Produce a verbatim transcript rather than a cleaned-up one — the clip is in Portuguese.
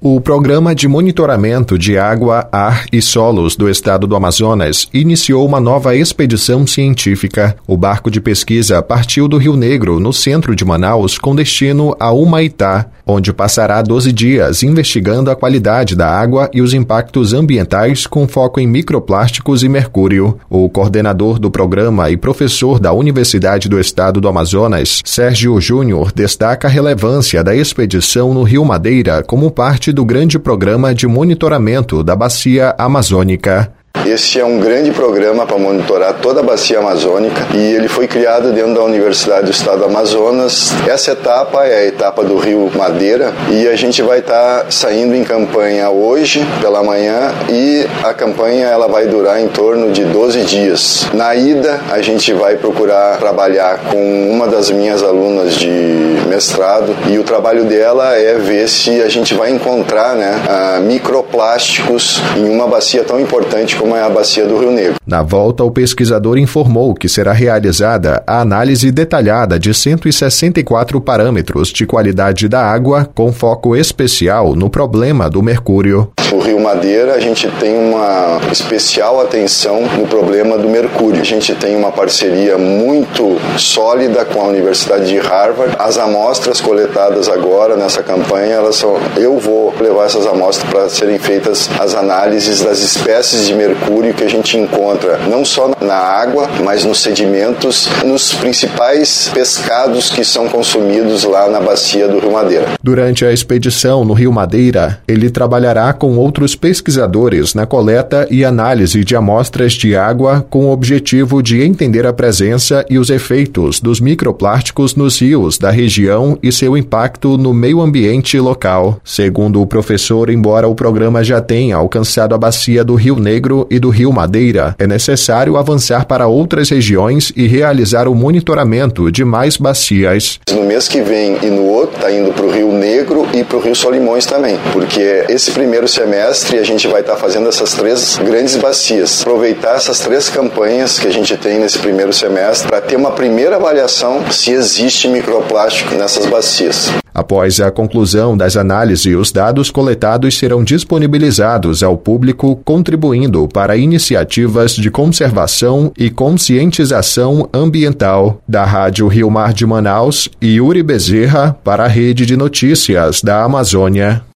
O Programa de Monitoramento de Água, Ar e Solos do Estado do Amazonas iniciou uma nova expedição científica. O barco de pesquisa partiu do Rio Negro, no centro de Manaus, com destino a Humaitá, onde passará doze dias investigando a qualidade da água e os impactos ambientais com foco em microplásticos e mercúrio. O coordenador do programa e professor da Universidade do Estado do Amazonas, Sérgio Júnior, destaca a relevância da expedição no Rio Madeira como parte do grande programa de monitoramento da bacia amazônica. Este é um grande programa para monitorar toda a bacia amazônica e ele foi criado dentro da Universidade do Estado do Amazonas. Essa etapa é a etapa do Rio Madeira e a gente vai estar saindo em campanha hoje pela manhã e a campanha ela vai durar em torno de doze dias. Na ida a gente vai procurar trabalhar com uma das minhas alunas de mestrado e o trabalho dela é ver se a gente vai encontrar né, microplásticos em uma bacia tão importante como é a bacia do Rio Negro. Na volta, o pesquisador informou que será realizada a análise detalhada de cento e sessenta e quatro parâmetros de qualidade da água, com foco especial no problema do mercúrio. O Rio Madeira, a gente tem uma especial atenção no problema do mercúrio. A gente tem uma parceria muito sólida com a Universidade de Harvard. As amostras coletadas agora nessa campanha, elas são, eu vou levar essas amostras para serem feitas as análises das espécies de mercúrio que a gente encontra não só na água, mas nos sedimentos, nos principais pescados que são consumidos lá na bacia do Rio Madeira. Durante a expedição no Rio Madeira, ele trabalhará com outros pesquisadores na coleta e análise de amostras de água com o objetivo de entender a presença e os efeitos dos microplásticos nos rios da região e seu impacto no meio ambiente local. Segundo o professor, embora o programa já tenha alcançado a bacia do Rio Negro e do Rio Madeira, é necessário avançar para outras regiões e realizar o monitoramento de mais bacias. No mês que vem e no outro, está indo para o Rio Negro e para o Rio Solimões também, porque esse primeiro semestre a gente vai estar tá fazendo essas três grandes bacias. Aproveitar essas três campanhas que a gente tem nesse primeiro semestre para ter uma primeira avaliação se existe microplástico nessas bacias. Após a conclusão das análises, os dados coletados serão disponibilizados ao público, contribuindo para iniciativas de conservação e conscientização ambiental. Da Rádio Rio Mar de Manaus, Yuri Bezerra, para a Rede de Notícias da Amazônia.